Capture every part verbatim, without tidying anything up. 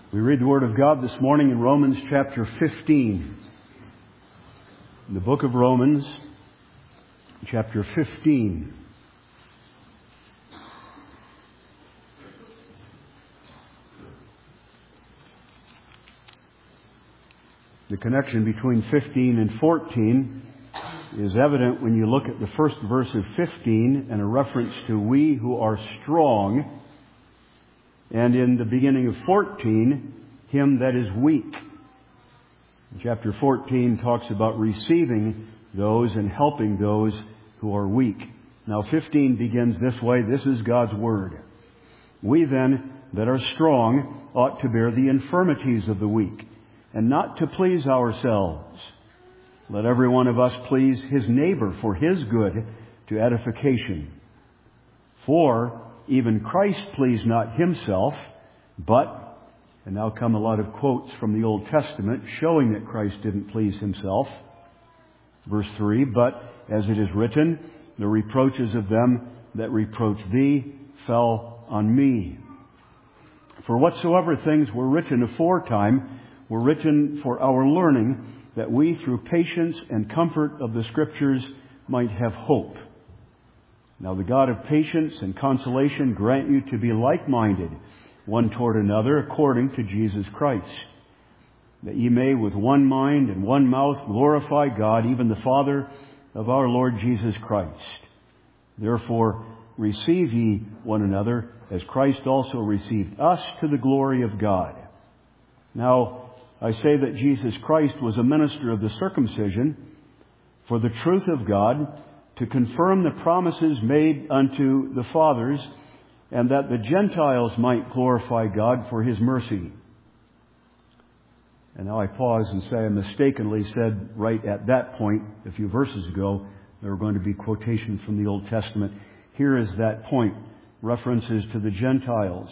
We read the Word of God this morning in Romans chapter fifteen. In the book of Romans, chapter fifteen. The connection between fifteen and fourteen is evident when you look at the first verse of fifteen and a reference to we who are strong. And in the beginning of fourteen, him that is weak. Chapter fourteen talks about receiving those and helping those who are weak. Now fifteen begins this way. This is God's Word. We then that are strong ought to bear the infirmities of the weak, and not to please ourselves. Let every one of us please his neighbor for his good, to edification. For even Christ pleased not himself, but, and now come a lot of quotes from the Old Testament showing that Christ didn't please himself. Verse three, but as it is written, the reproaches of them that reproach thee fell on me. For whatsoever things were written aforetime were written for our learning, that we through patience and comfort of the Scriptures might have hope. Now the God of patience and consolation grant you to be like-minded one toward another according to Jesus Christ, that ye may with one mind and one mouth glorify God, even the Father of our Lord Jesus Christ. Therefore receive ye one another, as Christ also received us to the glory of God. Now I say that Jesus Christ was a minister of the circumcision for the truth of God, to confirm the promises made unto the fathers, and that the Gentiles might glorify God for His mercy. And now I pause and say I mistakenly said right at that point, a few verses ago, there were going to be quotations from the Old Testament. Here is that point, references to the Gentiles.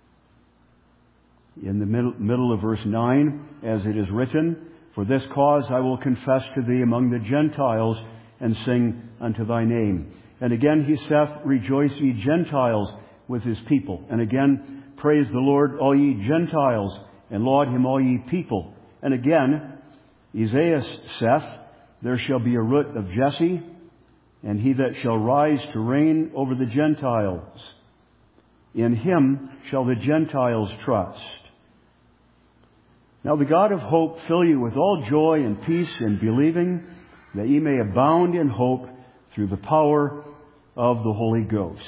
In the middle, middle of verse nine, as it is written, for this cause I will confess to thee among the Gentiles, and sing unto thy name. And again he saith, rejoice ye Gentiles with his people. And again, praise the Lord, all ye Gentiles, and laud him, all ye people. And again, Isaiah saith, there shall be a root of Jesse, and he that shall rise to reign over the Gentiles. In him shall the Gentiles trust. Now the God of hope fill you with all joy and peace in believing, that ye may abound in hope through the power of the Holy Ghost.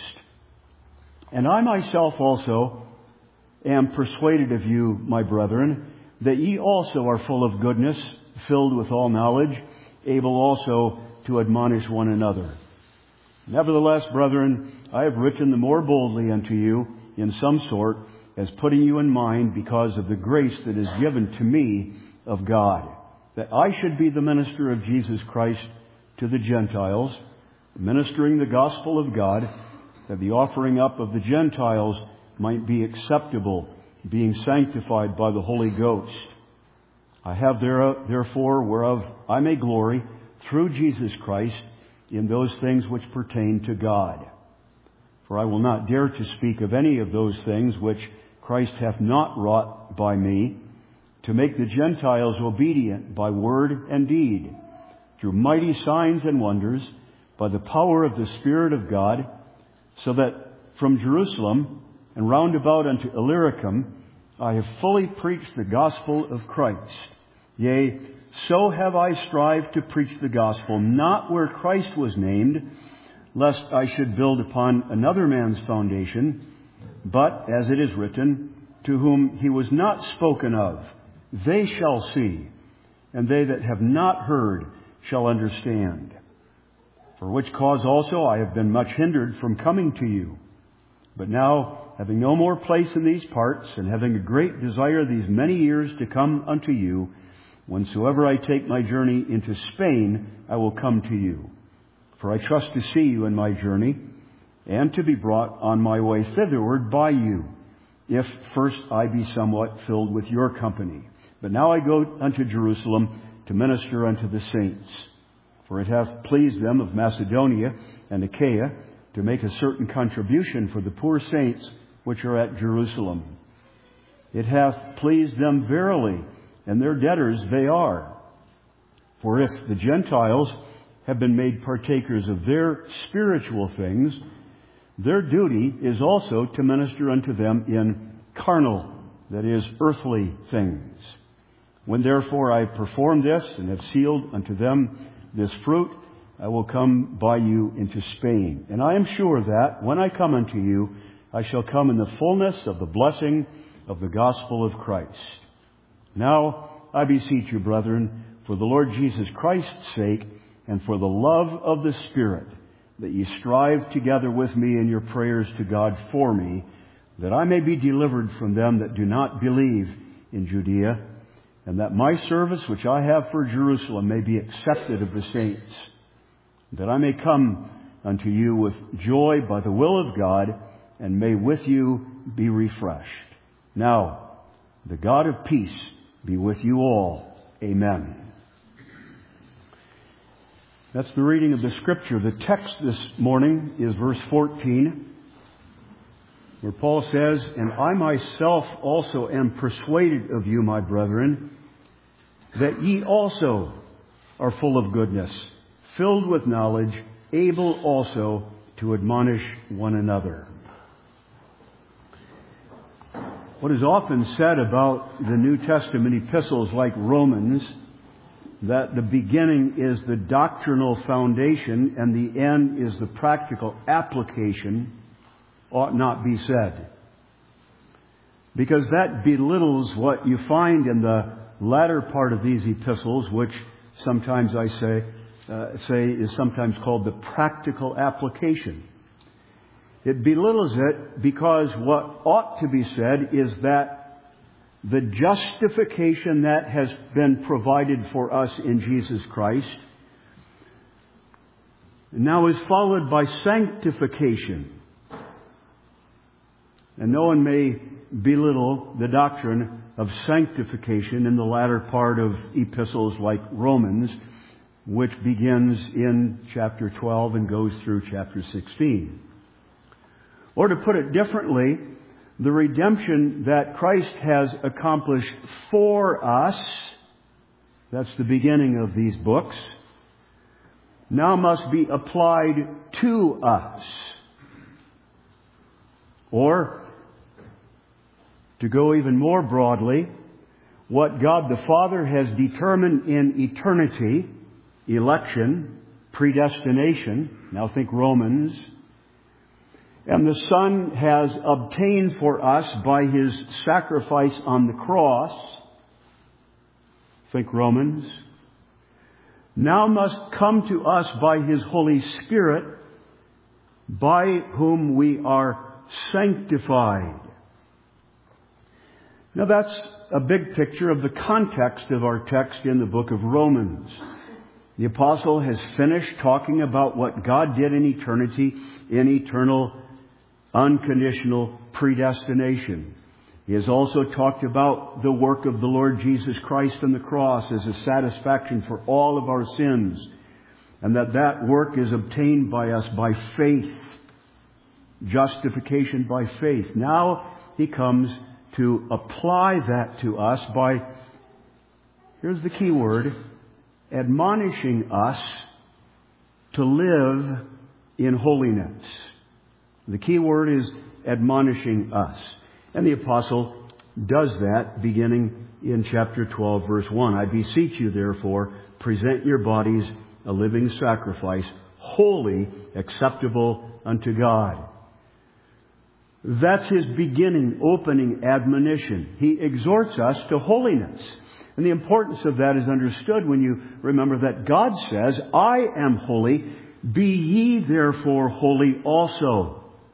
And I myself also am persuaded of you, my brethren, that ye also are full of goodness, filled with all knowledge, able also to admonish one another. Nevertheless, brethren, I have written the more boldly unto you in some sort, as putting you in mind because of the grace that is given to me of God, that I should be the minister of Jesus Christ to the Gentiles, ministering the gospel of God, that the offering up of the Gentiles might be acceptable, being sanctified by the Holy Ghost. I have therefore whereof I may glory through Jesus Christ in those things which pertain to God. For I will not dare to speak of any of those things which Christ hath not wrought by me, to make the Gentiles obedient by word and deed, through mighty signs and wonders, by the power of the Spirit of God, so that from Jerusalem and round about unto Illyricum I have fully preached the gospel of Christ. Yea, so have I strived to preach the gospel, not where Christ was named, lest I should build upon another man's foundation, but, as it is written, to whom he was not spoken of, they shall see, and they that have not heard shall understand. For which cause also I have been much hindered from coming to you. But now, having no more place in these parts, and having a great desire these many years to come unto you, whensoever I take my journey into Spain, I will come to you. For I trust to see you in my journey, and to be brought on my way thitherward by you, if first I be somewhat filled with your company. But now I go unto Jerusalem to minister unto the saints. For it hath pleased them of Macedonia and Achaia to make a certain contribution for the poor saints which are at Jerusalem. It hath pleased them verily, and their debtors they are. For if the Gentiles have been made partakers of their spiritual things, their duty is also to minister unto them in carnal, that is, earthly things. When therefore I perform this, and have sealed unto them this fruit, I will come by you into Spain. And I am sure that, when I come unto you, I shall come in the fullness of the blessing of the gospel of Christ. Now I beseech you, brethren, for the Lord Jesus Christ's sake, and for the love of the Spirit, that ye strive together with me in your prayers to God for me, that I may be delivered from them that do not believe in Judea, and that my service which I have for Jerusalem may be accepted of the saints, that I may come unto you with joy by the will of God, and may with you be refreshed. Now, the God of peace be with you all. Amen. That's the reading of the Scripture. The text this morning is verse fourteen, where Paul says, "And I myself also am persuaded of you, my brethren, that ye also are full of goodness, filled with knowledge, able also to admonish one another." What is often said about the New Testament epistles like Romans, that the beginning is the doctrinal foundation and the end is the practical application, ought not be said. Because that belittles what you find in the latter part of these epistles, which sometimes I say, uh, say is sometimes called the practical application. It belittles it because what ought to be said is that the justification that has been provided for us in Jesus Christ now is followed by sanctification. And no one may belittle the doctrine of sanctification in the latter part of epistles like Romans, which begins in chapter twelve and goes through chapter sixteen. Or to put it differently, the redemption that Christ has accomplished for us, that's the beginning of these books, now must be applied to us. Or, to go even more broadly, what God the Father has determined in eternity, election, predestination, now think Romans, and the Son has obtained for us by His sacrifice on the cross, think Romans, now must come to us by His Holy Spirit, by whom we are sanctified. Now that's a big picture of the context of our text in the book of Romans. The apostle has finished talking about what God did in eternity, in eternal unconditional predestination. He has also talked about the work of the Lord Jesus Christ on the cross as a satisfaction for all of our sins, and that that work is obtained by us by faith. Justification by faith. Now he comes to apply that to us by, here's the key word, admonishing us to live in holiness. The key word is admonishing us. And the apostle does that beginning in chapter twelve, verse one. I beseech you, therefore, present your bodies a living sacrifice, holy, acceptable unto God. That's his beginning, opening admonition. He exhorts us to holiness. And the importance of that is understood when you remember that God says, I am holy, be ye therefore holy also.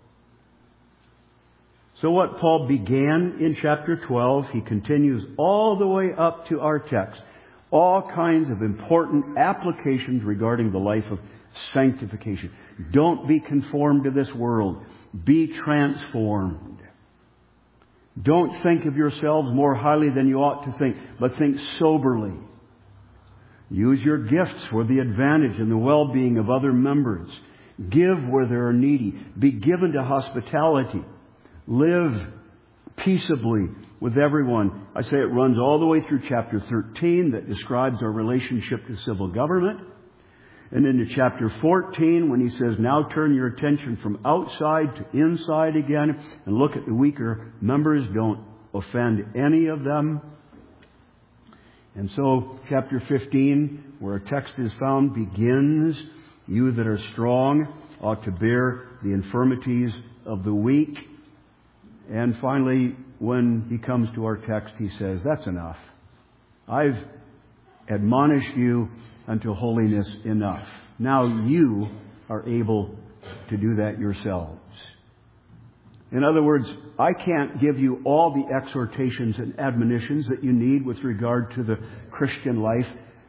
So what Paul began in chapter twelve, he continues all the way up to our text. All kinds of important applications regarding the life of sanctification. Don't be conformed to this world. Be transformed. Don't think of yourselves more highly than you ought to think, but think soberly. Use your gifts for the advantage and the well-being of other members. Give where there are needy. Be given to hospitality. Live peaceably with everyone. I say it runs all the way through chapter thirteen that describes our relationship to civil government. And into chapter fourteen when he says, now turn your attention from outside to inside again and look at the weaker members. Don't offend any of them. And so chapter fifteen, where a text is found, begins, you that are strong ought to bear the infirmities of the weak. And finally, when he comes to our text, he says, that's enough. I've admonished you unto holiness enough. Now you are able to do that yourselves. In other words, I can't give you all the exhortations and admonitions that you need with regard to the Christian life.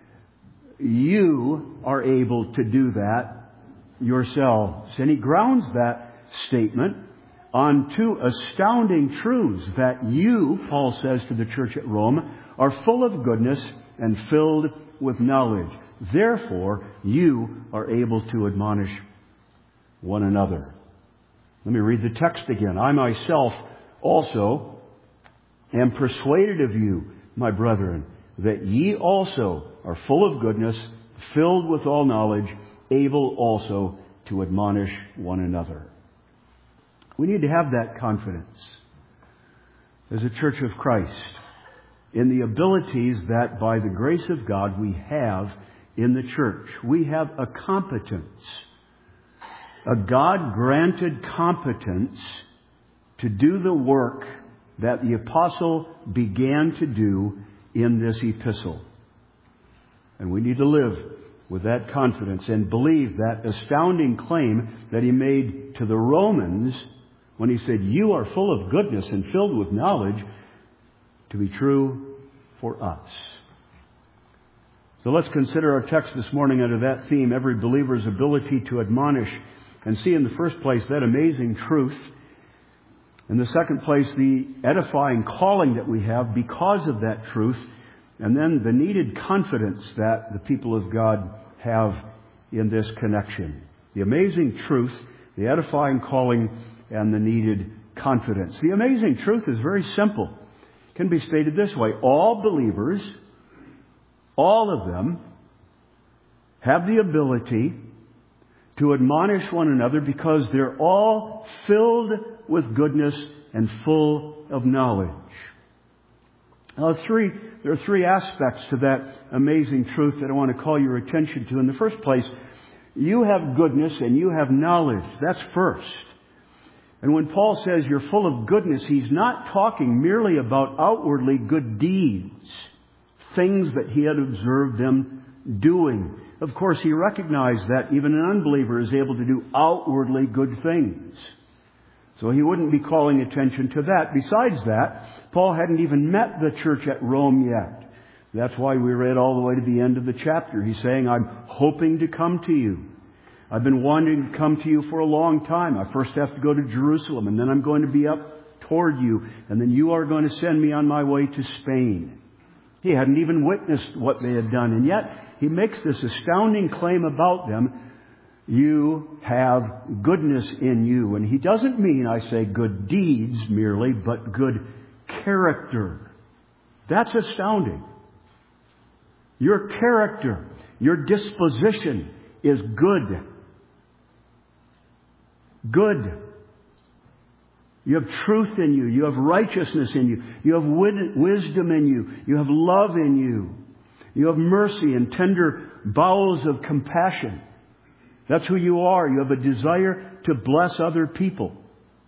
You are able to do that yourselves. And he grounds that statement on two astounding truths, that you, Paul says to the church at Rome, are full of goodness and filled with knowledge. Therefore, you are able to admonish one another. Let me read the text again. I myself also am persuaded of you, my brethren, that ye also are full of goodness, filled with all knowledge, able also to admonish one another. We need to have that confidence as a church of Christ in the abilities that by the grace of God we have in the church. We have a competence, a God-granted competence to do the work that the apostle began to do in this epistle. And we need to live with that confidence and believe that astounding claim that he made to the Romans when he said, you are full of goodness and filled with knowledge, to be true for us. So let's consider our text this morning under that theme, every believer's ability to admonish, and see in the first place that amazing truth. In the second place, the edifying calling that we have because of that truth, and then the needed confidence that the people of God have in this connection. The amazing truth, the edifying calling, and the needed confidence. The amazing truth is very simple. It can be stated this way. All believers, all of them, have the ability to admonish one another because they're all filled with goodness and full of knowledge. Now, three, there are three aspects to that amazing truth that I want to call your attention to. In the first place, you have goodness and you have knowledge. That's first. And when Paul says you're full of goodness, he's not talking merely about outwardly good deeds, things that he had observed them doing. Of course, he recognized that even an unbeliever is able to do outwardly good things. So he wouldn't be calling attention to that. Besides that, Paul hadn't even met the church at Rome yet. That's why we read all the way to the end of the chapter. He's saying, I'm hoping to come to you. I've been wanting to come to you for a long time. I first have to go to Jerusalem, and then I'm going to be up toward you, and then you are going to send me on my way to Spain. He hadn't even witnessed what they had done, and yet he makes this astounding claim about them. You have goodness in you. And he doesn't mean, I say, good deeds merely, but good character. That's astounding. Your character, your disposition is good. Good. You have truth in you. You have righteousness in you. You have wisdom in you. You have love in you. You have mercy and tender bowels of compassion. That's who you are. You have a desire to bless other people.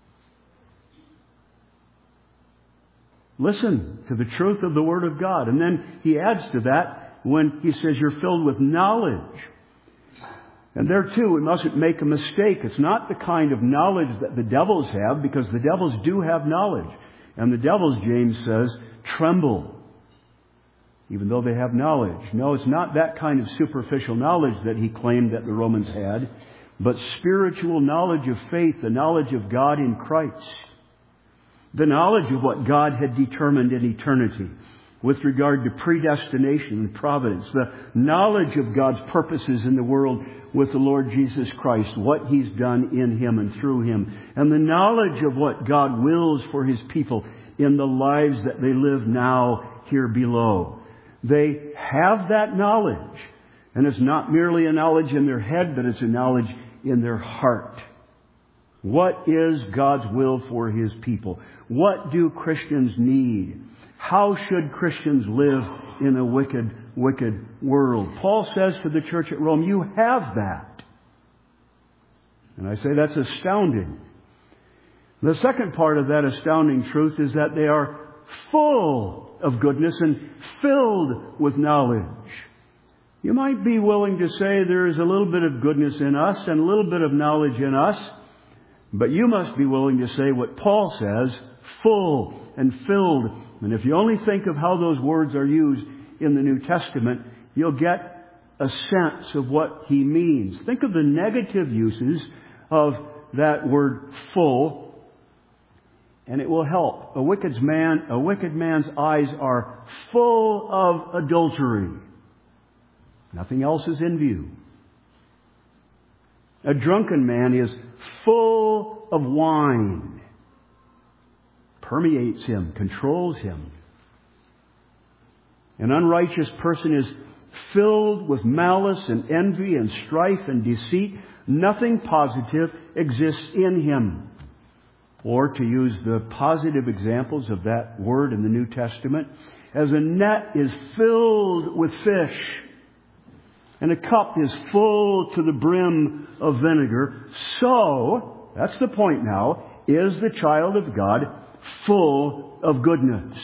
Listen to the truth of the Word of God. And then he adds to that when he says you're filled with knowledge. And there too, we mustn't make a mistake. It's not the kind of knowledge that the devils have, because the devils do have knowledge. And the devils, James says, tremble, even though they have knowledge. No, it's not that kind of superficial knowledge that he claimed that the Romans had, but spiritual knowledge of faith, the knowledge of God in Christ, the knowledge of what God had determined in eternity. with regard to predestination and providence, the knowledge of God's purposes in the world with the Lord Jesus Christ, what He's done in Him and through Him, and the knowledge of what God wills for His people in the lives that they live now here below. They have that knowledge, and it's not merely a knowledge in their head, but it's a knowledge in their heart. What is God's will for His people? What do Christians need? How should Christians live in a wicked, wicked world? Paul says to the church at Rome, you have that. And I say that's astounding. The second part of that astounding truth is that they are full of goodness and filled with knowledge. You might be willing to say there is a little bit of goodness in us and a little bit of knowledge in us, but you must be willing to say what Paul says, full and filled. And if you only think of how those words are used in the New Testament, you'll get a sense of what he means. Think of the negative uses of that word full, and it will help. A wicked man, a wicked man's eyes are full of adultery. Nothing else is in view. A drunken man is full of wine. Permeates him, controls him. An unrighteous person is filled with malice and envy and strife and deceit. Nothing positive exists in him. Or, to use the positive examples of that word in the New Testament, as a net is filled with fish, and a cup is full to the brim of vinegar, so, that's the point now, is the child of God full of goodness.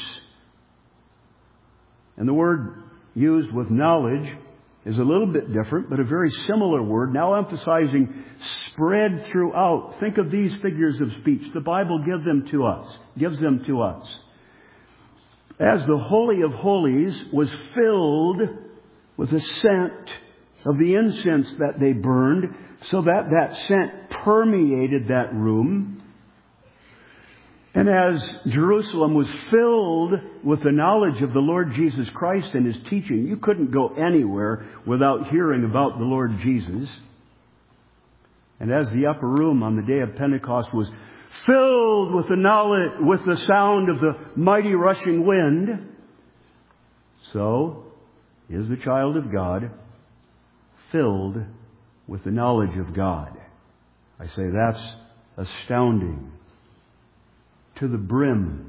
And the word used with knowledge is a little bit different, but a very similar word, now emphasizing spread throughout. Think of these figures of speech. The Bible gives them to us, gives them to us. As the Holy of Holies was filled with the scent of the incense that they burned, so that that scent permeated that room. And as Jerusalem was filled with the knowledge of the Lord Jesus Christ and His teaching, you couldn't go anywhere without hearing about the Lord Jesus. And as the upper room on the day of Pentecost was filled with the knowledge, with the sound of the mighty rushing wind, so is the child of God filled with the knowledge of God. I say that's astounding. To the brim,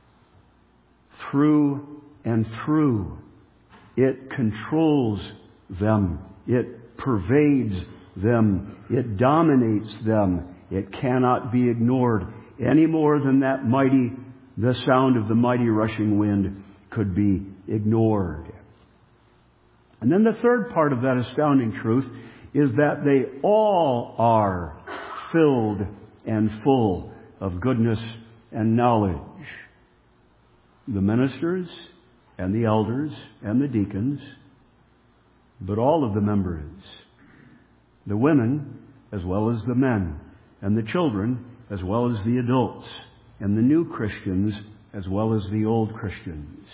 through and through. It controls them. It pervades them. It dominates them. It cannot be ignored any more than that mighty, the sound of the mighty rushing wind could be ignored. And then the third part of that astounding truth is that they all are filled and full of goodness and knowledge. The ministers and the elders and the deacons, but all of the members. The women as well as the men, and the children as well as the adults, and the new Christians as well as the old Christians.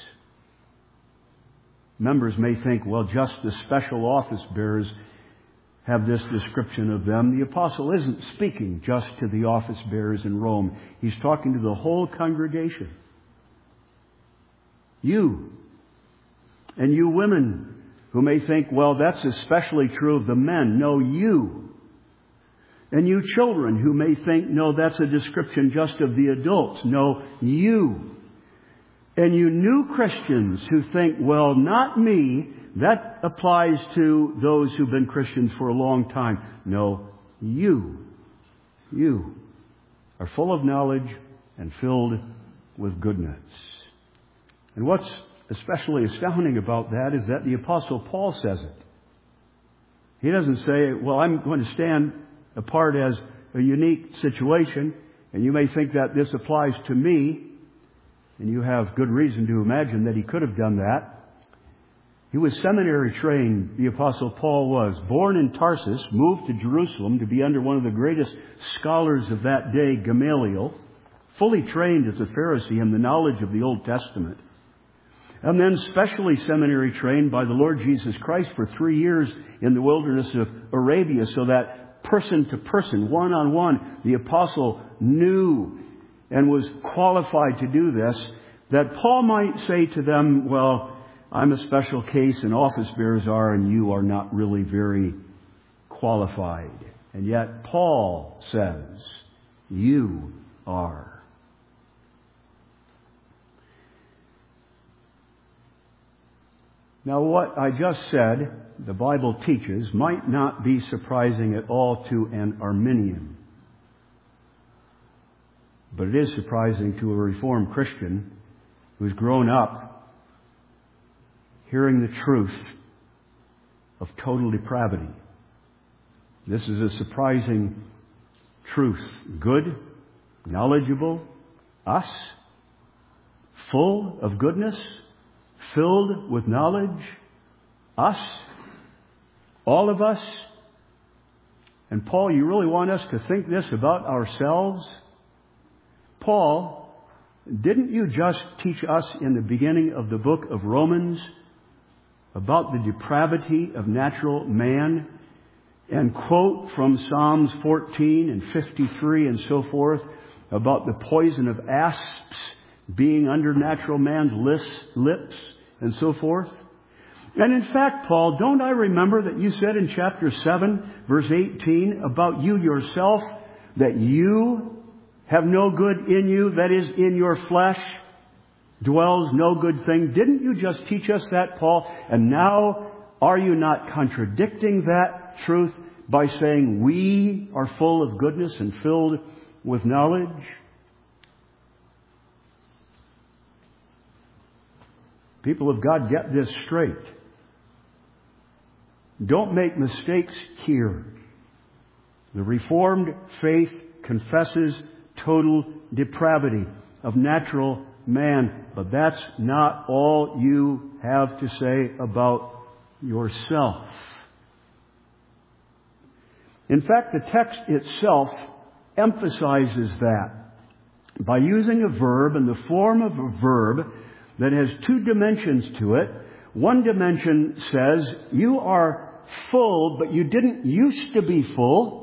Members may think, well, just the special office bearers have this description of them. The apostle isn't speaking just to the office bearers in Rome. He's talking to the whole congregation. You and you women who may think, well, that's especially true of the men. No, you. And you children who may think, no, that's a description just of the adults. No, you. And you new Christians who think, well, not me. That applies to those who've been Christians for a long time. No, you, you are full of knowledge and filled with goodness. And what's especially astounding about that is that the Apostle Paul says it. He doesn't say, well, I'm going to stand apart as a unique situation, and you may think that this applies to me, and you have good reason to imagine that he could have done that. He was seminary trained, the Apostle Paul was. Born in Tarsus, moved to Jerusalem to be under one of the greatest scholars of that day, Gamaliel. Fully trained as a Pharisee in the knowledge of the Old Testament. and then specially seminary trained by the Lord Jesus Christ for three years in the wilderness of Arabia, so that person to person, one-on-one, the apostle knew and was qualified to do this, that Paul might say to them, well, I'm a special case and office bearers are, and you are not really very qualified. And yet Paul says, you are. Now, what I just said, the Bible teaches, might not be surprising at all to an Arminian. But it is surprising to a Reformed Christian who's grown up hearing the truth of total depravity. This is a surprising truth. Good, knowledgeable, us, full of goodness, filled with knowledge, us, all of us. And Paul, you really want us to think this about ourselves? Paul, didn't you just teach us in the beginning of the book of Romans about the depravity of natural man and quote from Psalms fourteen and fifty-three and so forth about the poison of asps being under natural man's lips and so forth? And in fact, Paul, don't I remember that you said in chapter seven, verse eighteen, about you yourself, that you have no good in you, that is, in your flesh dwells no good thing. Didn't you just teach us that, Paul? And now, are you not contradicting that truth by saying we are full of goodness and filled with knowledge? People of God, get this straight. Don't make mistakes here. The Reformed faith confesses total depravity of natural man, but that's not all you have to say about yourself. In fact, the text itself emphasizes that by using a verb in the form of a verb that has two dimensions to it. One dimension says, you are full, but you didn't used to be full.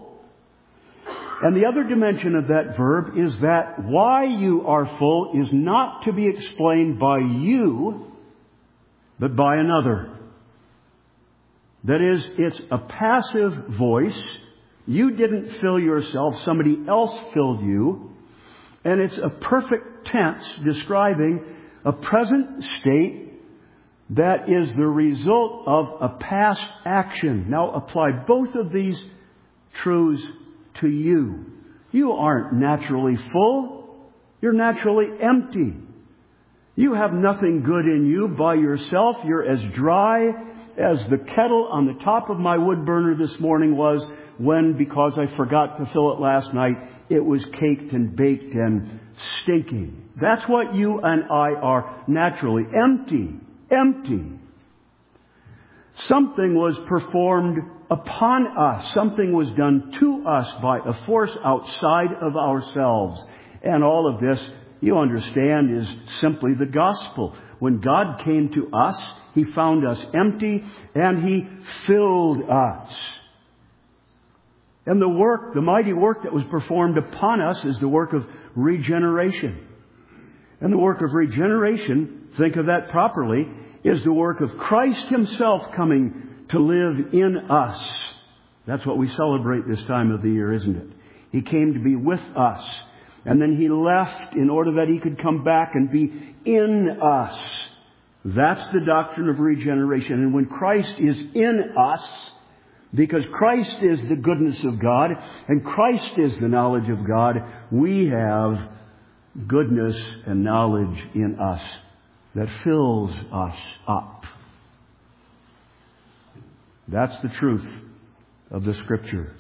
And the other dimension of that verb is that why you are full is not to be explained by you, but by another. That is, it's a passive voice. You didn't fill yourself, somebody else filled you. And it's a perfect tense describing a present state that is the result of a past action. Now apply both of these truths to you. You aren't naturally full. You're naturally empty. You have nothing good in you by yourself. You're as dry as the kettle on the top of my wood burner this morning was when, because I forgot to fill it last night, it was caked and baked and stinking. That's what you and I are naturally. Empty. Empty. Something was performed upon us. Something was done to us by a force outside of ourselves. And all of this, you understand, is simply the gospel. When God came to us, He found us empty and He filled us. And the work, the mighty work that was performed upon us is the work of regeneration. And the work of regeneration, think of that properly, is the work of Christ Himself coming to live in us. That's what we celebrate this time of the year, isn't it? He came to be with us. And then He left in order that He could come back and be in us. That's the doctrine of regeneration. And when Christ is in us, because Christ is the goodness of God and Christ is the knowledge of God, we have goodness and knowledge in us that fills us up. That's the truth of the Scripture.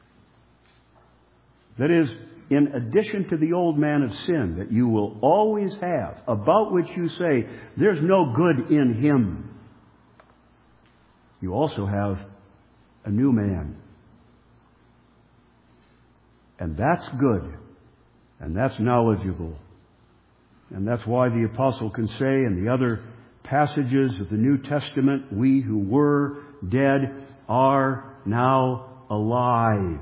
That is, in addition to the old man of sin that you will always have, about which you say, there's no good in him, you also have a new man. And that's good. And that's knowledgeable. And that's why the apostle can say, and the other passages of the New Testament, we who were dead are now alive.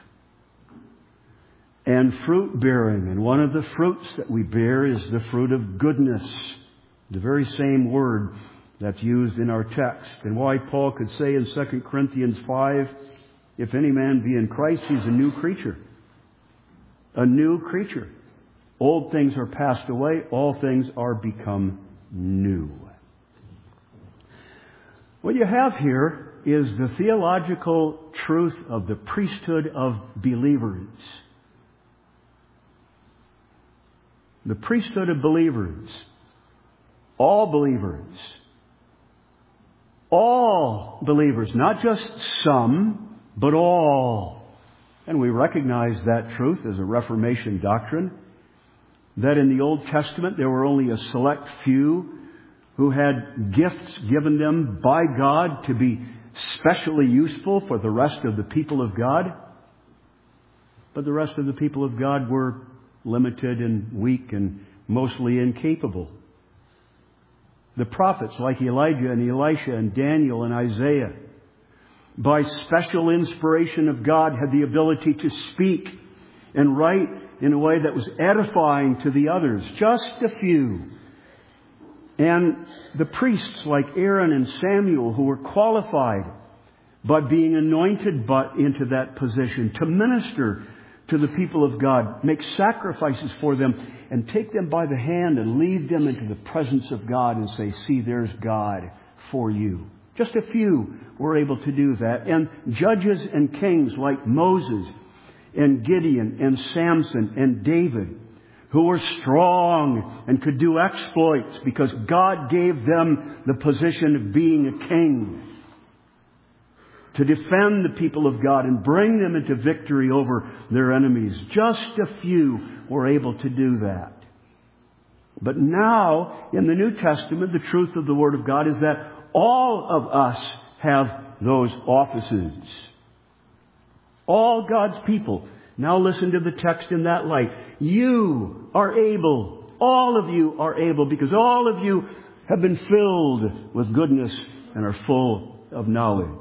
And fruit bearing. And one of the fruits that we bear is the fruit of goodness. The very same word that's used in our text. And why Paul could say in Second Corinthians five, if any man be in Christ, he's a new creature. A new creature. Old things are passed away. All things are become new. What you have here is the theological truth of the priesthood of believers. The priesthood of believers. All believers. All believers. Not just some, but all. And we recognize that truth as a Reformation doctrine. That in the Old Testament there were only a select few who had gifts given them by God to be specially useful for the rest of the people of God. But the rest of the people of God were limited and weak and mostly incapable. The prophets like Elijah and Elisha and Daniel and Isaiah, by special inspiration of God, had the ability to speak and write in a way that was edifying to the others. Just a few. And the priests like Aaron and Samuel, who were qualified by being anointed but into that position to minister to the people of God, make sacrifices for them, and take them by the hand and lead them into the presence of God and say, see, there's God for you. Just a few were able to do that. And judges and kings like Moses and Gideon and Samson and David, who were strong and could do exploits because God gave them the position of being a king, to defend the people of God and bring them into victory over their enemies. Just a few were able to do that. But now, in the New Testament, the truth of the Word of God is that all of us have those offices. All God's people. Now listen to the text in that light. You are able. All of you are able, because all of you have been filled with goodness and are full of knowledge.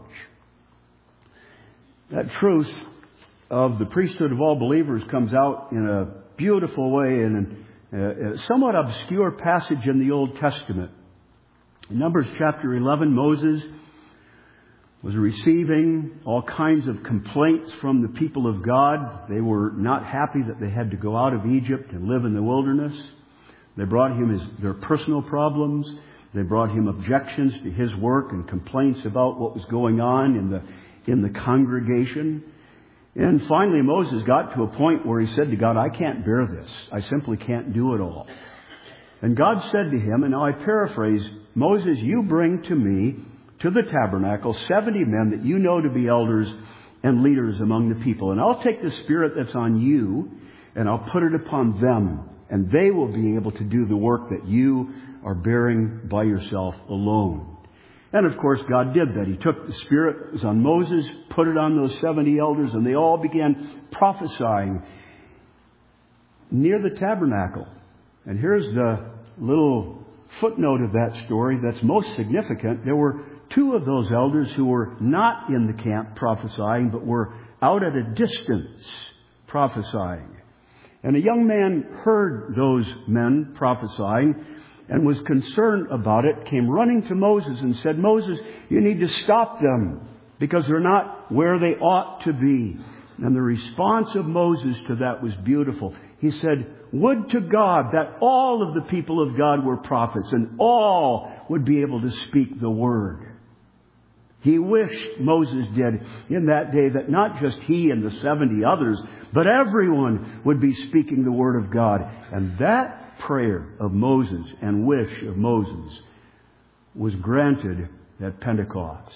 That truth of the priesthood of all believers comes out in a beautiful way in a somewhat obscure passage in the Old Testament. In Numbers chapter eleven, Moses was receiving all kinds of complaints from the people of God. They were not happy that they had to go out of Egypt and live in the wilderness. They brought him his, their personal problems. They brought him objections to his work and complaints about what was going on in the in the congregation. And finally Moses got to a point where he said to God, I can't bear this. I simply can't do it all. And God said to him, and now I paraphrase, Moses, you bring to me, to the tabernacle, seventy men that you know to be elders and leaders among the people. And I'll take the spirit that's on you and I'll put it upon them. And they will be able to do the work that you are bearing by yourself alone. And of course, God did that. He took the Spirit that was on Moses, put it on those seventy elders, and they all began prophesying near the tabernacle. And here's the little footnote of that story that's most significant. There were two of those elders who were not in the camp prophesying, but were out at a distance prophesying. And a young man heard those men prophesying and was concerned about it, came running to Moses and said, Moses, you need to stop them because they're not where they ought to be. And the response of Moses to that was beautiful. He said, would to God that all of the people of God were prophets and all would be able to speak the word. He wished, Moses did, in that day that not just he and the seventy others, but everyone would be speaking the word of God. And that prayer of Moses and wish of Moses was granted at Pentecost.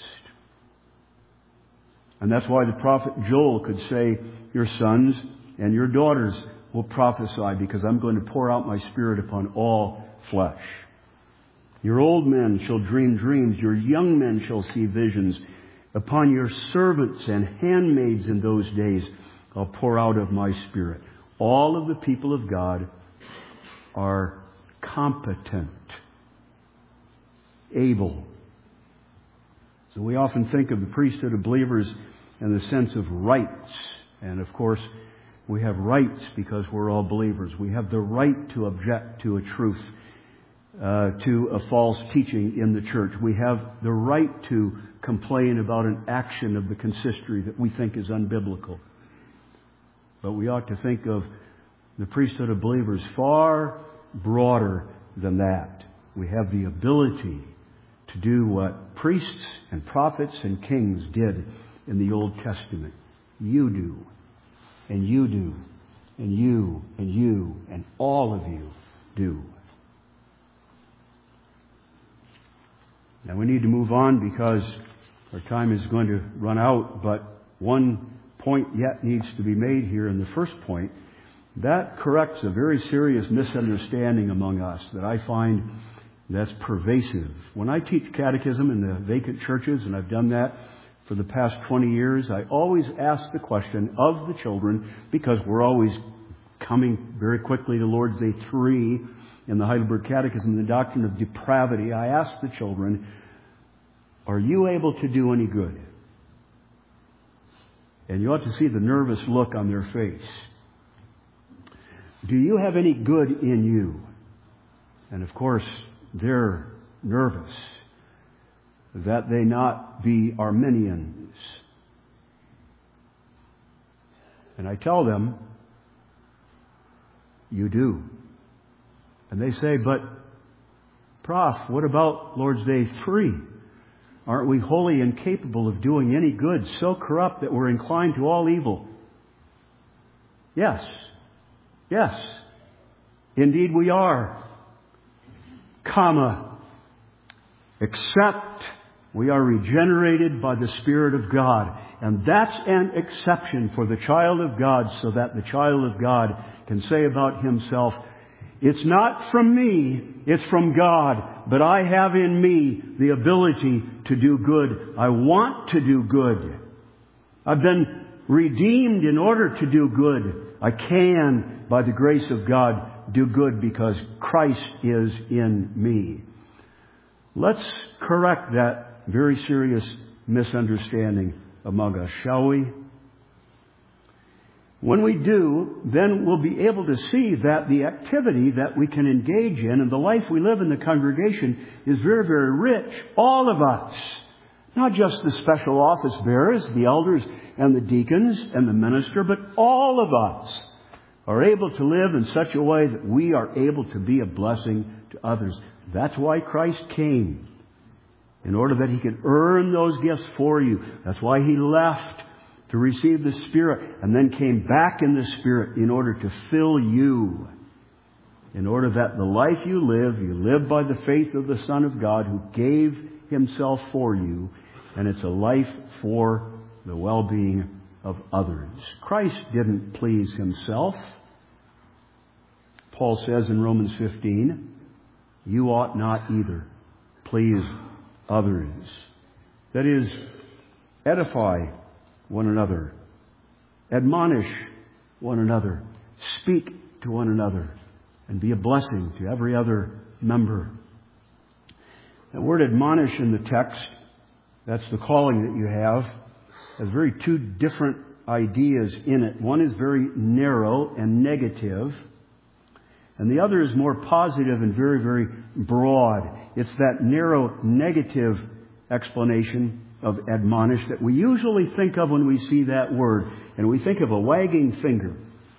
And that's why the prophet Joel could say, your sons and your daughters will prophesy because I'm going to pour out my Spirit upon all flesh. Your old men shall dream dreams. Your young men shall see visions. Upon your servants and handmaids in those days I'll pour out of my Spirit. All of the people of God are competent. able. So we often think of the priesthood of believers in the sense of rights. And of course, we have rights because we're all believers. We have the right to object to a truth, uh, to a false teaching in the church. We have the right to complain about an action of the consistory that we think is unbiblical. But we ought to think of the priesthood of believers far broader than that. We have the ability to do what priests and prophets and kings did in the Old Testament. You do, and you do, and you, and you, and all of you do. Now we need to move on because our time is going to run out, but one point yet needs to be made here in the first point. That corrects a very serious misunderstanding among us that I find that's pervasive. When I teach catechism in the vacant churches, and I've done that for the past twenty years, I always ask the question of the children, because we're always coming very quickly to Lord's Day three in the Heidelberg Catechism, the doctrine of depravity. I ask the children, are you able to do any good? And you ought to see the nervous look on their face. Do you have any good in you? And of course, they're nervous that they not be Arminians. And I tell them, you do. And they say, but Prof, what about Lord's Day three? Aren't we wholly incapable of doing any good, so corrupt that we're inclined to all evil? Yes. Yes. Indeed we are. Comma. Except we are regenerated by the Spirit of God. And that's an exception for the child of God, so that the child of God can say about himself, it's not from me, it's from God, but I have in me the ability to do good. I want to do good. I've been redeemed in order to do good. I can, by the grace of God, do good because Christ is in me. Let's correct that very serious misunderstanding among us, shall we? When we do, then we'll be able to see that the activity that we can engage in and the life we live in the congregation is very, very rich. All of us. Not just the special office bearers, the elders and the deacons and the minister, but all of us are able to live in such a way that we are able to be a blessing to others. That's why Christ came. In order that He could earn those gifts for you. That's why He left to receive the Spirit and then came back in the Spirit in order to fill you. In order that the life you live, you live by the faith of the Son of God who gave Himself for you. And it's a life for the well-being of others. Christ didn't please Himself. Paul says in Romans fifteen, you ought not either please others. That is, edify one another, admonish one another, speak to one another, and be a blessing to every other member. The word admonish in the text, that's the calling that you have, has very two different ideas in it. One is very narrow and negative, and the other is more positive and very, very broad. It's that narrow negative explanation of admonish that we usually think of when we see that word. And we think of a wagging finger,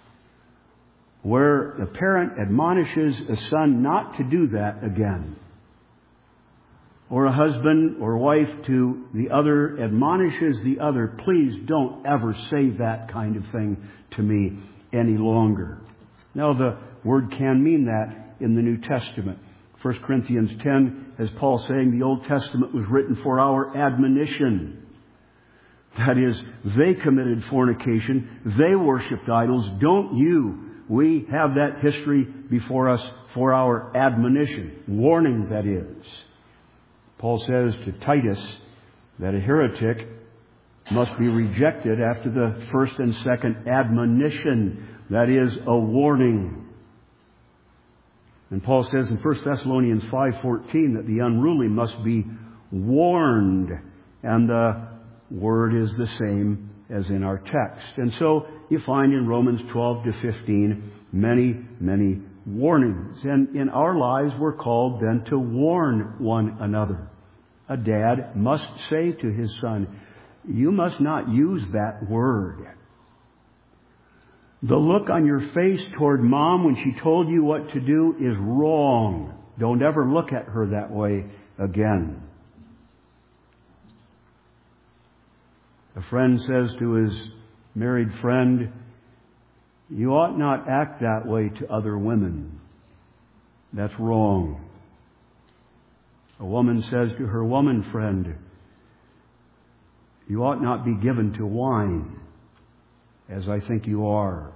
where a parent admonishes a son not to do that again. Or a husband or wife to the other admonishes the other, please don't ever say that kind of thing to me any longer. Now the word can mean that in the New Testament. First Corinthians ten, as Paul saying, the Old Testament was written for our admonition. That is, they committed fornication. They worshipped idols. Don't you? We have that history before us for our admonition. Warning, that is. Paul says to Titus that a heretic must be rejected after the first and second admonition. That is a warning. And Paul says in First Thessalonians five fourteen that the unruly must be warned. And the word is the same as in our text. And so you find in Romans twelve to fifteen many, many warnings. And in our lives we're called then to warn one another. A dad must say to his son, you must not use that word. The look on your face toward mom when she told you what to do is wrong. Don't ever look at her that way again. A friend says to his married friend, you ought not act that way to other women. That's wrong. A woman says to her woman friend, you ought not be given to wine, as I think you are.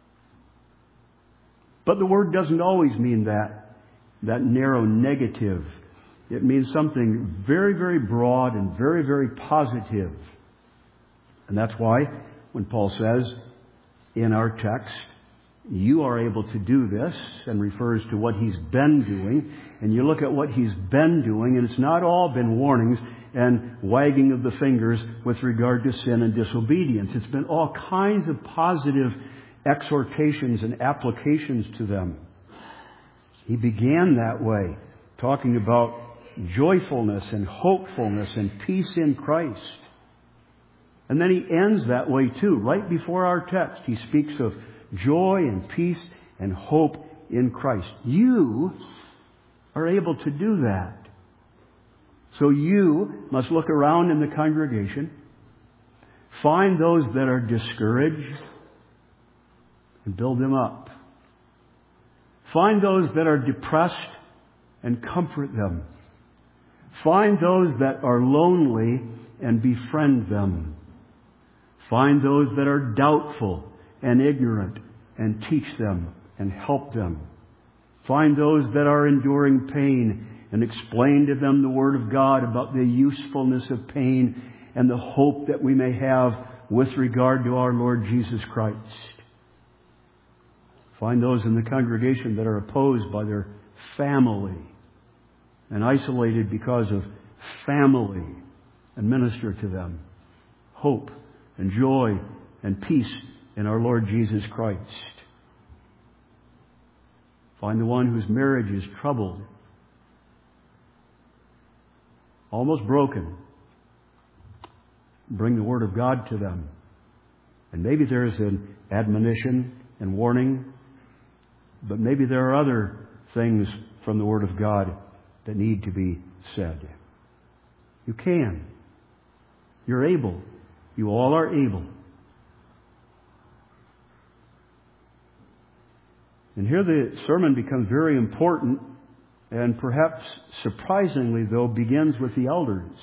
But the word doesn't always mean that, that narrow negative. It means something very, very broad and very, very positive. And that's why when Paul says in our text, you are able to do this, and refers to what he's been doing, and you look at what he's been doing, and it's not all been warnings and wagging of the fingers with regard to sin and disobedience. It's been all kinds of positive exhortations and applications to them. He began that way, talking about joyfulness and hopefulness and peace in Christ. And then he ends that way too. Right before our text, he speaks of joy and peace and hope in Christ. You are able to do that. So you must look around in the congregation, find those that are discouraged, and build them up. Find those that are depressed and comfort them. Find those that are lonely and befriend them. Find those that are doubtful and ignorant and teach them and help them. Find those that are enduring pain and explain to them the Word of God about the usefulness of pain and the hope that we may have with regard to our Lord Jesus Christ. Find those in the congregation that are opposed by their family and isolated because of family, and minister to them hope and joy and peace in our Lord Jesus Christ. Find the one whose marriage is troubled, almost broken. Bring the Word of God to them. And maybe there's an admonition and warning, but maybe there are other things from the Word of God that need to be said. You can. You're able. You all are able. And here the sermon becomes very important, and perhaps surprisingly, though, begins with the elders.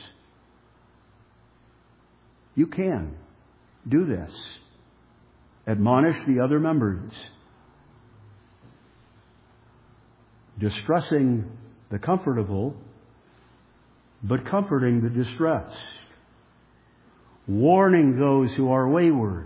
You can do this. Admonish the other members. Distressing the comfortable, but comforting the distressed. Warning those who are wayward.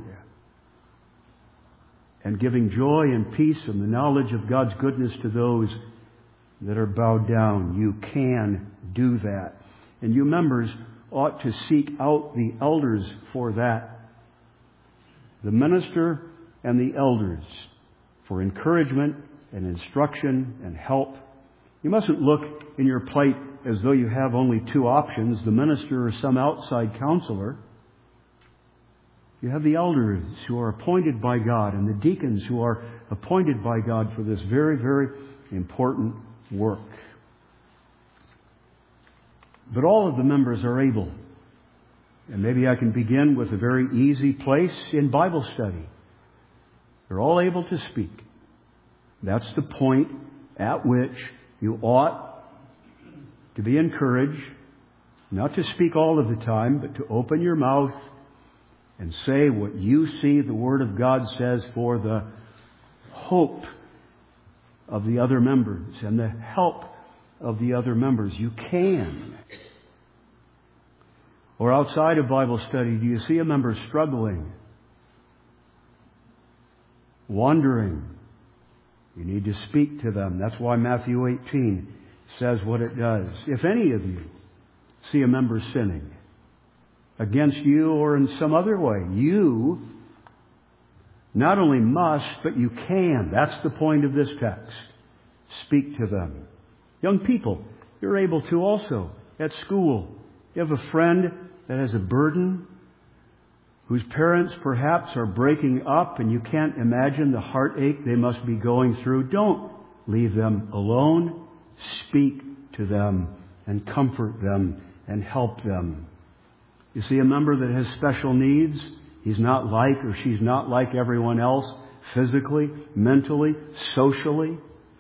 And giving joy and peace and the knowledge of God's goodness to those that are bowed down. You can do that. And you members ought to seek out the elders for that. The minister and the elders for encouragement and instruction and help. You mustn't look in your plate as though you have only two options, the minister or some outside counselor. You have the elders who are appointed by God and the deacons who are appointed by God for this very, very important work. But all of the members are able. And maybe I can begin with a very easy place in Bible study. They're all able to speak. That's the point at which you ought to be encouraged, not to speak all of the time, but to open your mouth and say what you see the Word of God says for the hope of the other members and the help of the other members. You can. Or outside of Bible study, do you see a member struggling, wandering, You need to speak to them. That's why Matthew eighteen says what it does. If any of you see a member sinning against you or in some other way, you not only must, but you can. That's the point of this text. Speak to them. Young people, you're able to also at school. You have a friend that has a burden, whose parents perhaps are breaking up, and you can't imagine the heartache they must be going through. Don't leave them alone. Speak to them and comfort them and help them. You see a member that has special needs, he's not like or she's not like everyone else, physically, mentally, socially.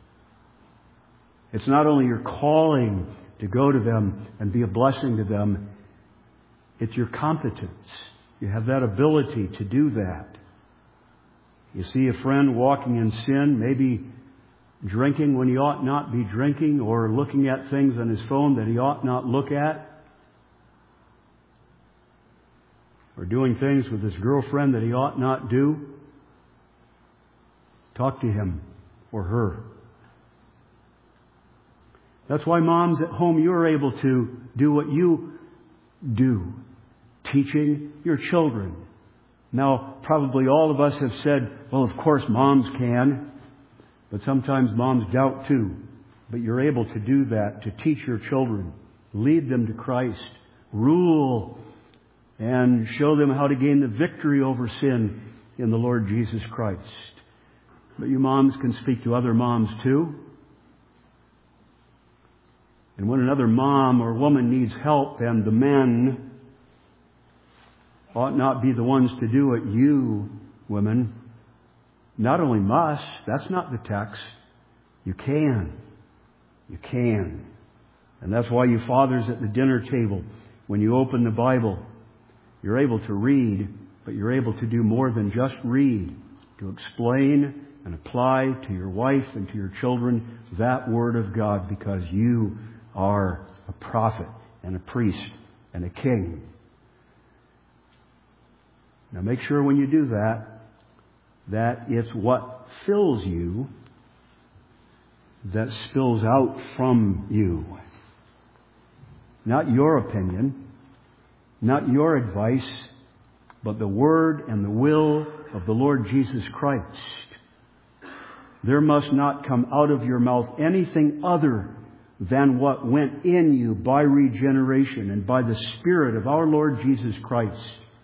It's not only your calling to go to them and be a blessing to them, it's your competence. You have that ability to do that. You see a friend walking in sin, maybe drinking when he ought not be drinking, or looking at things on his phone that he ought not look at, or doing things with his girlfriend that he ought not do. Talk to him or her. That's why moms at home, you're able to do what you do, teaching your children. Now, probably all of us have said, well, of course moms can, but sometimes moms doubt too. But you're able to do that, to teach your children, lead them to Christ, rule, and show them how to gain the victory over sin in the Lord Jesus Christ. But you moms can speak to other moms too. And when another mom or woman needs help, then the men ought not be the ones to do it. You, women, not only must, that's not the text, you can. You can. And that's why you fathers at the dinner table, when you open the Bible, you're able to read, but you're able to do more than just read, to explain and apply to your wife and to your children that Word of God, because you are a prophet and a priest and a king. Now make sure when you do that, that it's what fills you that spills out from you. Not your opinion, not your advice, but the Word and the will of the Lord Jesus Christ. There must not come out of your mouth anything other than what went in you by regeneration and by the Spirit of our Lord Jesus Christ.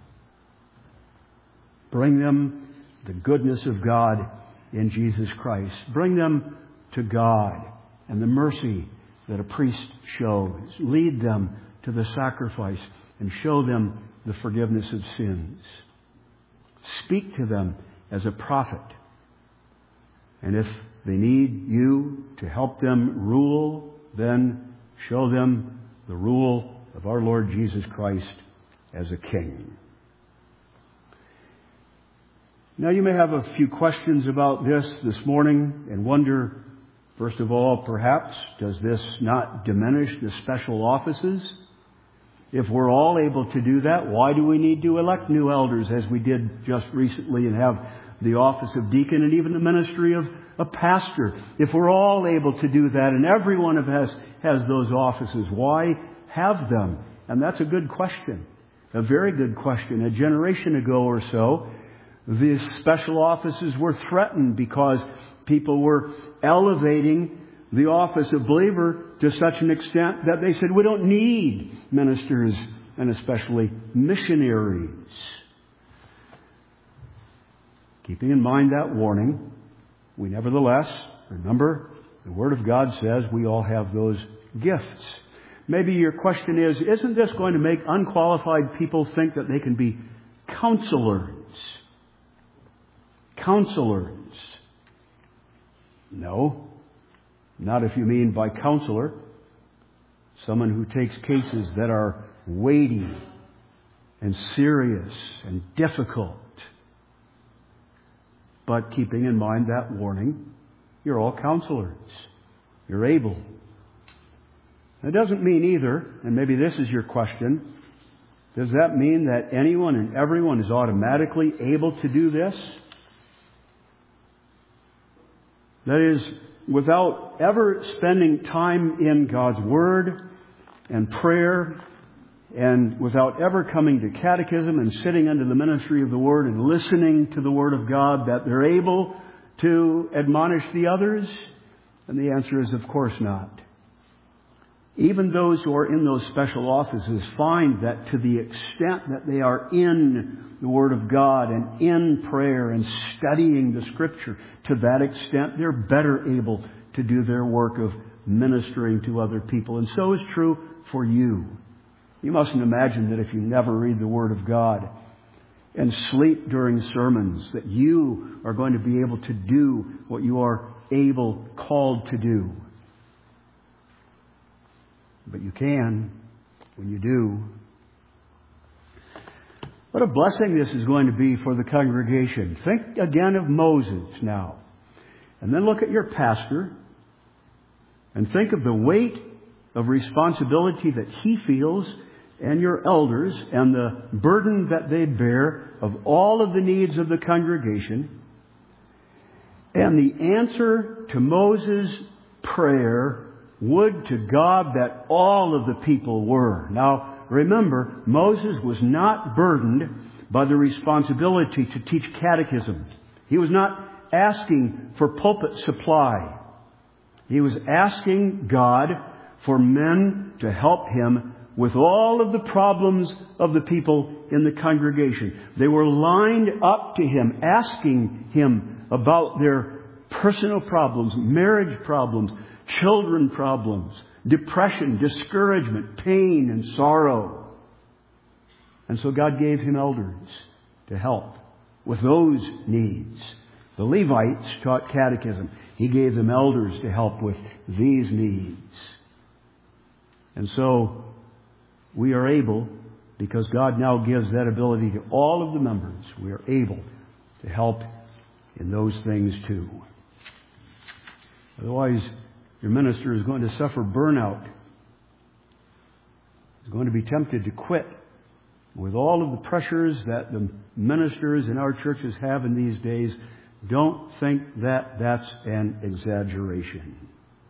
Bring them the goodness of God in Jesus Christ. Bring them to God and the mercy that a priest shows. Lead them to the sacrifice and show them the forgiveness of sins. Speak to them as a prophet. And if they need you to help them rule, then show them the rule of our Lord Jesus Christ as a king. Now you may have a few questions about this this morning and wonder, first of all, perhaps, does this not diminish the special offices? If we're all able to do that, why do we need to elect new elders as we did just recently and have the office of deacon and even the ministry of a pastor? If we're all able to do that and every one of us has those offices, why have them? And that's a good question, a very good question. A generation ago or so, these special offices were threatened because people were elevating the office of believer to such an extent that they said, we don't need ministers and especially missionaries. Keeping in mind that warning, we nevertheless remember the Word of God says we all have those gifts. Maybe your question is, isn't this going to make unqualified people think that they can be counselors? Counselors. No. Not if you mean by counselor someone who takes cases that are weighty and serious and difficult. But keeping in mind that warning, you're all counselors. You're able. It doesn't mean either, and maybe this is your question, does that mean that anyone and everyone is automatically able to do this? That is, without ever spending time in God's Word and prayer, and without ever coming to catechism and sitting under the ministry of the Word and listening to the Word of God, that they're able to admonish the others? And the answer is, of course not. Even those who are in those special offices find that to the extent that they are in the Word of God and in prayer and studying the Scripture, to that extent they're better able to do their work of ministering to other people. And so is true for you. You mustn't imagine that if you never read the Word of God and sleep during sermons, that you are going to be able to do what you are able, called to do. But you can when you do. What a blessing this is going to be for the congregation. Think again of Moses now. And then look at your pastor and think of the weight of responsibility that he feels, and your elders, and the burden that they bear of all of the needs of the congregation. And the answer to Moses' prayer, would to God that all of the people were. Now, remember, Moses was not burdened by the responsibility to teach catechism. He was not asking for pulpit supply. He was asking God for men to help him with all of the problems of the people in the congregation. They were lined up to him, asking him about their personal problems, marriage problems, children problems, depression, discouragement, pain, and sorrow. And so God gave him elders to help with those needs. The Levites taught catechism. He gave them elders to help with these needs. And so we are able, because God now gives that ability to all of the members, we are able to help in those things too. Otherwise, your minister is going to suffer burnout. He's going to be tempted to quit with all of the pressures that the ministers in our churches have in these days. Don't think that that's an exaggeration.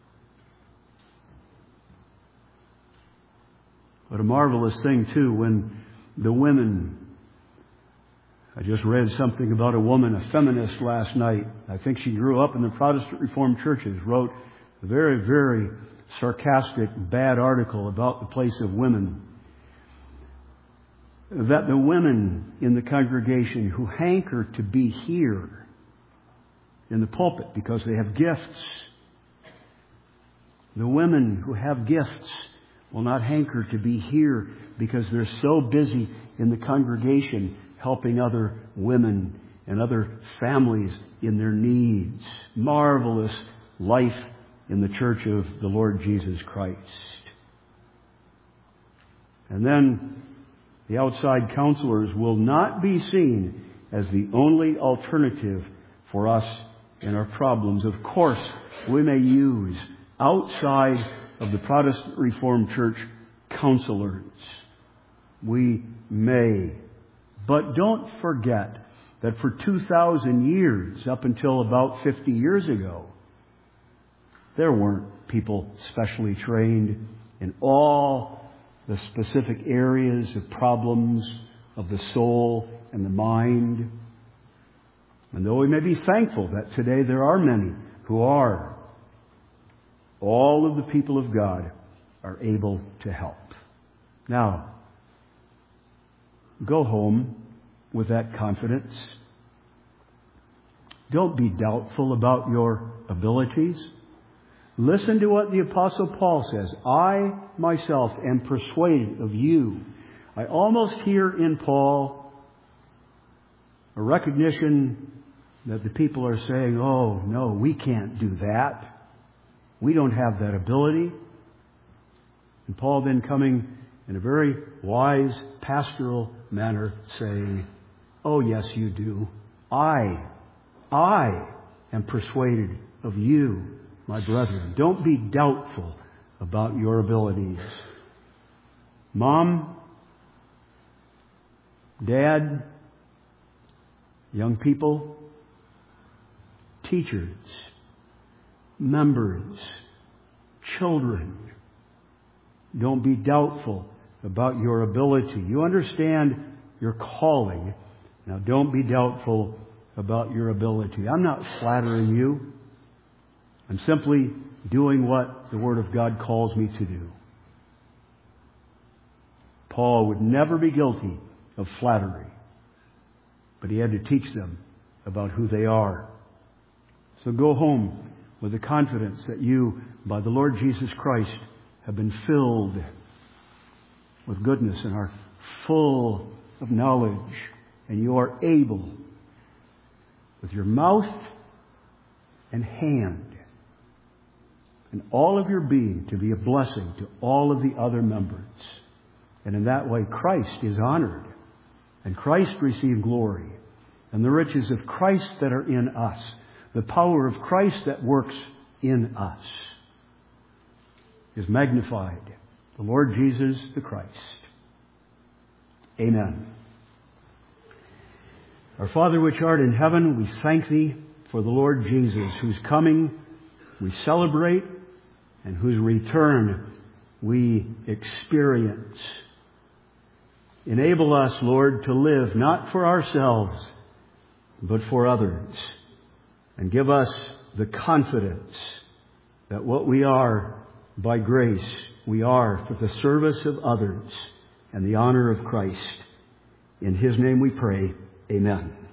What a marvelous thing, too, when the women... I just read something about a woman, a feminist, last night. I think she grew up in the Protestant Reformed churches, wrote a very, very sarcastic, bad article about the place of women. That the women in the congregation who hanker to be here in the pulpit because they have gifts, the women who have gifts will not hanker to be here because they're so busy in the congregation helping other women and other families in their needs. Marvelous life in the church of the Lord Jesus Christ. And then the outside counselors will not be seen as the only alternative for us in our problems. Of course, we may use outside of the Protestant Reformed Church counselors. We may. But don't forget that for two thousand years, up until about fifty years ago, there weren't people specially trained in all the specific areas of problems of the soul and the mind. And though we may be thankful that today there are many who are, all of the people of God are able to help. Now, go home with that confidence. Don't be doubtful about your abilities. Listen to what the Apostle Paul says. I myself am persuaded of you. I almost hear in Paul a recognition that the people are saying, oh, no, we can't do that. We don't have that ability. And Paul then coming in a very wise pastoral manner saying, oh, yes, you do. I, I am persuaded of you, my brethren. Don't be doubtful about your abilities. Mom, Dad, young people, teachers, members, children. Don't be doubtful about your ability. You understand your calling. Now don't be doubtful about your ability. I'm not flattering you. I'm simply doing what the Word of God calls me to do. Paul would never be guilty of flattery, but he had to teach them about who they are. So go home with the confidence that you, by the Lord Jesus Christ, have been filled with goodness and are full of knowledge, and you are able, with your mouth and hand and all of your being, to be a blessing to all of the other members. And in that way, Christ is honored, and Christ received glory, and the riches of Christ that are in us, the power of Christ that works in us, is magnified. The Lord Jesus the Christ. Amen. Our Father which art in heaven, we thank Thee for the Lord Jesus, whose coming we celebrate and whose return we experience. Enable us, Lord, to live not for ourselves, but for others. And give us the confidence that what we are by grace, we are for the service of others and the honor of Christ. In His name we pray. Amen.